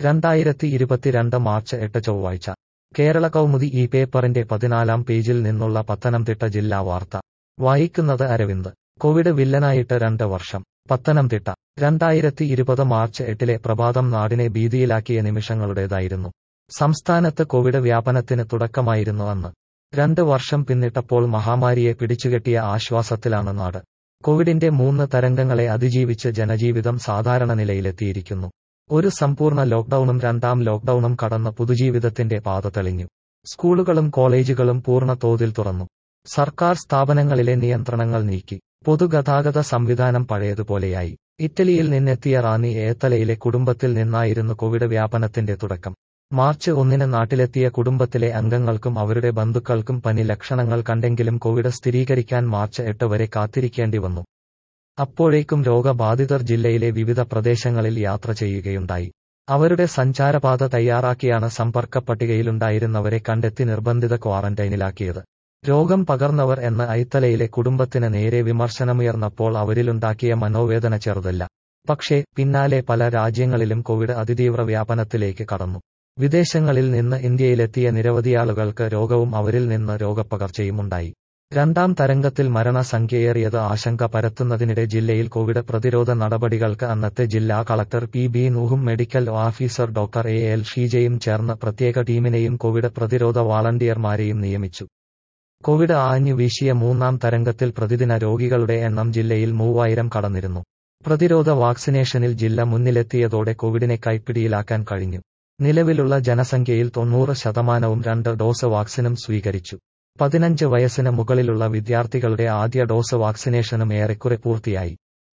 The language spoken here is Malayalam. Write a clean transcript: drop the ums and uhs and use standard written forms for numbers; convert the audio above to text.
2022 മാർച്ച് 8 ചൊവ്വാഴ്ച കേരള കൗമുദി ഈ പേപ്പറിന്റെ 14-ാം പേജിൽ നിന്നുള്ള പത്തനംതിട്ട ജില്ലാ വാർത്ത വായിക്കുന്നത് അരവിന്ദ്. കോവിഡ് വില്ലനായിട്ട് 2 വർഷം. പത്തനംതിട്ട 2020 മാർച്ച് 8-ലെ പ്രഭാതം നാടിനെ ഭീതിയിലാക്കിയ നിമിഷങ്ങളുടേതായിരുന്നു. സംസ്ഥാനത്ത് കോവിഡ് വ്യാപനത്തിന് തുടക്കമായിരുന്നു അന്ന്. 2 വർഷം പിന്നിട്ടപ്പോൾ മഹാമാരിയെ പിടിച്ചുകെട്ടിയ ആശ്വാസത്തിലാണ് നാട്. കോവിഡിന്റെ 3 തരംഗങ്ങളെ അതിജീവിച്ച് ജനജീവിതം സാധാരണ നിലയിലെത്തിയിരിക്കുന്നു. ഒരു സമ്പൂർണ്ണ ലോക്ഡൌണും 2ാം ലോക്ഡൌണും കടന്ന് പുതുജീവിതത്തിന്റെ പാത തെളിഞ്ഞു. സ്കൂളുകളും കോളേജുകളും പൂർണ്ണ തോതിൽ തുറന്നു. സർക്കാർ സ്ഥാപനങ്ങളിലെ നിയന്ത്രണങ്ങൾ നീക്കി. പൊതുഗതാഗത സംവിധാനം പഴയതുപോലെയായി. ഇറ്റലിയിൽ നിന്നെത്തിയ റാന്നി ഏത്തലയിലെ കുടുംബത്തിൽ നിന്നായിരുന്നു കോവിഡ് വ്യാപനത്തിന്റെ തുടക്കം. മാർച്ച് 1-ന് നാട്ടിലെത്തിയ കുടുംബത്തിലെ അംഗങ്ങൾക്കും അവരുടെ ബന്ധുക്കൾക്കും പനി ലക്ഷണങ്ങൾ കണ്ടെങ്കിലും കോവിഡ് സ്ഥിരീകരിക്കാൻ മാർച്ച് 8 വരെ കാത്തിരിക്കേണ്ടി വന്നു. അപ്പോഴേക്കും രോഗബാധിതർ ജില്ലയിലെ വിവിധ പ്രദേശങ്ങളിൽ യാത്ര ചെയ്യുകയുണ്ടായി. അവരുടെ സഞ്ചാരപാത തയ്യാറാക്കിയാണ് സമ്പർക്ക പട്ടികയിലുണ്ടായിരുന്നവരെ കണ്ടെത്തി നിർബന്ധിത ക്വാറന്റൈനിലാക്കിയത്. രോഗം പകർന്നവർ എന്ന ഐത്തലയിലെ കുടുംബത്തിന് നേരെ വിമർശനമുയർന്നപ്പോൾ അവരിലുണ്ടാക്കിയ മനോവേദന ചെറുതല്ല. പക്ഷേ പിന്നാലെ പല രാജ്യങ്ങളിലും കോവിഡ് അതിതീവ്ര വ്യാപനത്തിലേക്ക് കടന്നു. വിദേശങ്ങളിൽ നിന്ന് ഇന്ത്യയിലെത്തിയ നിരവധിയാളുകൾക്ക് രോഗവും അവരിൽ നിന്ന് രോഗപ്പകർച്ചയുമുണ്ടായി. 2ാം തരംഗത്തിൽ മരണസംഖ്യയേറിയത് ആശങ്ക പരത്തുന്നതിനിടെ ജില്ലയിൽ കോവിഡ് പ്രതിരോധ നടപടികൾക്ക് അന്നത്തെ ജില്ലാ കളക്ടർ പി.ബി. നൂഹും മെഡിക്കൽ ഓഫീസർ ഡോക്ടർ എ.എൽ. ഷീജയും ചേർന്ന് പ്രത്യേക ടീമിനെയും കോവിഡ് പ്രതിരോധ വാളണ്ടിയർമാരെയും നിയമിച്ചു. കോവിഡ് ആഞ്ഞു വീശിയ 3ാം തരംഗത്തിൽ പ്രതിദിന രോഗികളുടെ എണ്ണം ജില്ലയിൽ 3000 കടന്നിരുന്നു. പ്രതിരോധ വാക്സിനേഷനിൽ ജില്ല മുന്നിലെത്തിയതോടെ കോവിഡിനെ കൈപ്പിടിയിലാക്കാൻ കഴിഞ്ഞു. നിലവിലുള്ള ജനസംഖ്യയിൽ 90% 2 ഡോസ് വാക്സിനും സ്വീകരിച്ചു. 15 വയസ്സിന് മുകളിലുള്ള വിദ്യാർത്ഥികളുടെ ആദ്യ ഡോസ് വാക്സിനേഷനും ഏറെക്കുറെ പൂർത്തിയായി.